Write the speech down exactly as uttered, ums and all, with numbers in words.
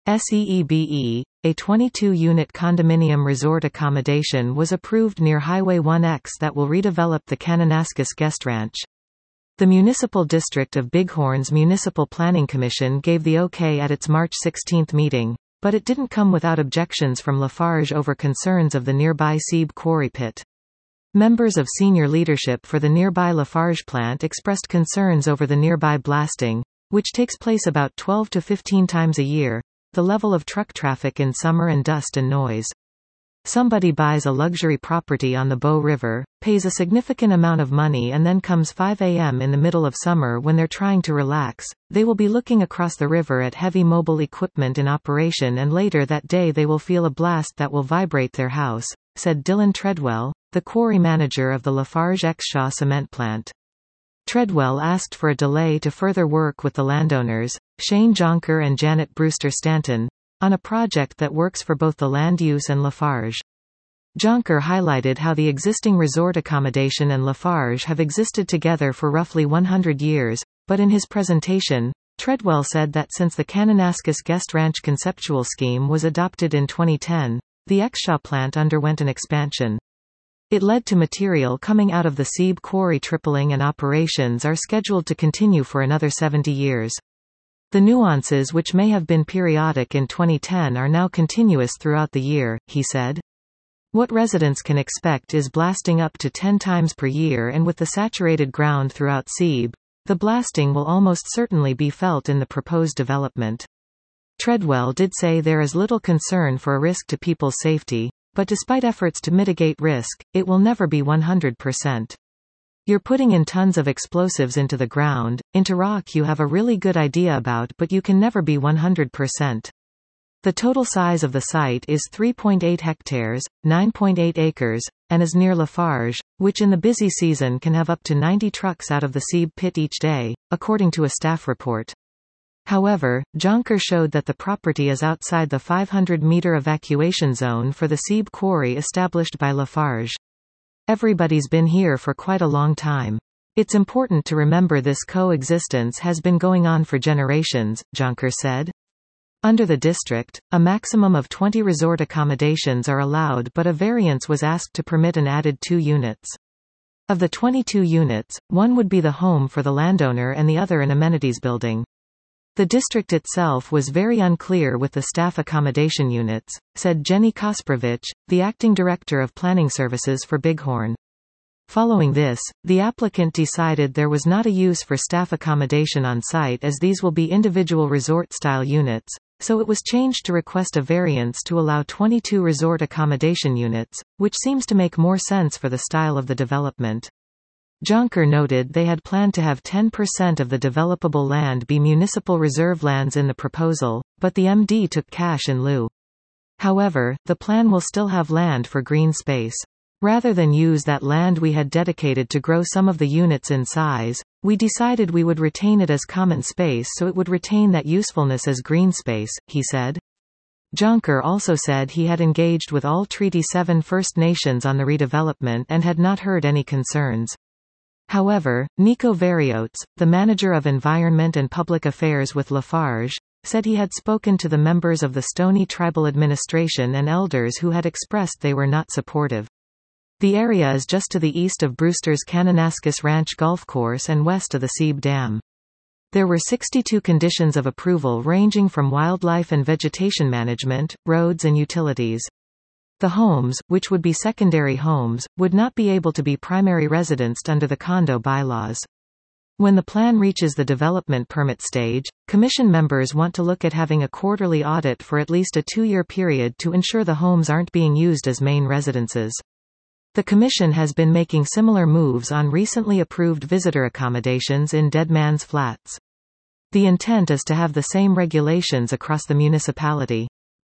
SEEBE, a twenty-two unit condominium resort accommodation was approved near Highway one X that will redevelop the Kananaskis Guest Ranch. The Municipal District of Bighorn's Municipal Planning Commission gave the okay at its March sixteenth meeting, but it didn't come without objections from Lafarge over concerns of the nearby Seeb quarry pit. Members of senior leadership for the nearby Lafarge plant expressed concerns over the nearby blasting, which takes place about twelve to fifteen times a year, the level of truck traffic in summer and dust and noise. Somebody buys a luxury property on the Bow River, pays a significant amount of money and then comes five A M in the middle of summer when they're trying to relax, they will be looking across the river at heavy mobile equipment in operation, and later that day they will feel a blast that will vibrate their house, said Dylan Treadwell, the quarry manager of the Lafarge Exshaw cement plant. Treadwell asked for a delay to further work with the landowners, Shane Jonker and Janet Brewster Stanton, on a project that works for both the land use and Lafarge. Jonker highlighted how the existing resort accommodation and Lafarge have existed together for roughly one hundred years, but in his presentation, Treadwell said that since the Kananaskis Guest Ranch conceptual scheme was adopted in twenty ten, the Exshaw plant underwent an expansion. It led to material coming out of the Seeb quarry tripling, and operations are scheduled to continue for another seventy years. The nuances which may have been periodic in twenty ten are now continuous throughout the year, he said. What residents can expect is blasting up to ten times per year, and with the saturated ground throughout Seeb, the blasting will almost certainly be felt in the proposed development. Treadwell did say there is little concern for a risk to people's safety, but despite efforts to mitigate risk, it will never be one hundred percent. You're putting in tons of explosives into the ground, into rock you have a really good idea about, but you can never be one hundred percent. The total size of the site is three point eight hectares, nine point eight acres, and is near Lafarge, which in the busy season can have up to ninety trucks out of the Seeb pit each day, according to a staff report. However, Jonker showed that the property is outside the five hundred meter evacuation zone for the Seeb quarry established by Lafarge. Everybody's been here for quite a long time. It's important to remember this coexistence has been going on for generations, Jonker said. Under the district, a maximum of twenty resort accommodations are allowed, but a variance was asked to permit an added two units. Of the twenty-two units, one would be the home for the landowner and the other an amenities building. The district itself was very unclear with the staff accommodation units, said Jenny Kosprowicz, the acting director of planning services for Bighorn. Following this, the applicant decided there was not a use for staff accommodation on site, as these will be individual resort-style units, so it was changed to request a variance to allow twenty-two resort accommodation units, which seems to make more sense for the style of the development. Jonker noted they had planned to have ten percent of the developable land be municipal reserve lands in the proposal, but the M D took cash in lieu. However, the plan will still have land for green space. Rather than use that land we had dedicated to grow some of the units in size, we decided we would retain it as common space so it would retain that usefulness as green space, he said. Jonker also said he had engaged with all Treaty seven First Nations on the redevelopment and had not heard any concerns. However, Nico Variotes, the manager of Environment and Public Affairs with Lafarge, said he had spoken to the members of the Stoney Tribal Administration and elders who had expressed they were not supportive. The area is just to the east of Brewster's Kananaskis Ranch Golf Course and west of the Seeb Dam. There were sixty-two conditions of approval ranging from wildlife and vegetation management, roads and utilities. The homes, which would be secondary homes, would not be able to be primary residenced under the condo bylaws. When the plan reaches the development permit stage, commission members want to look at having a quarterly audit for at least a two-year period to ensure the homes aren't being used as main residences. The Commission has been making similar moves on recently approved visitor accommodations in Dead Man's Flats. The intent is to have the same regulations across the municipality.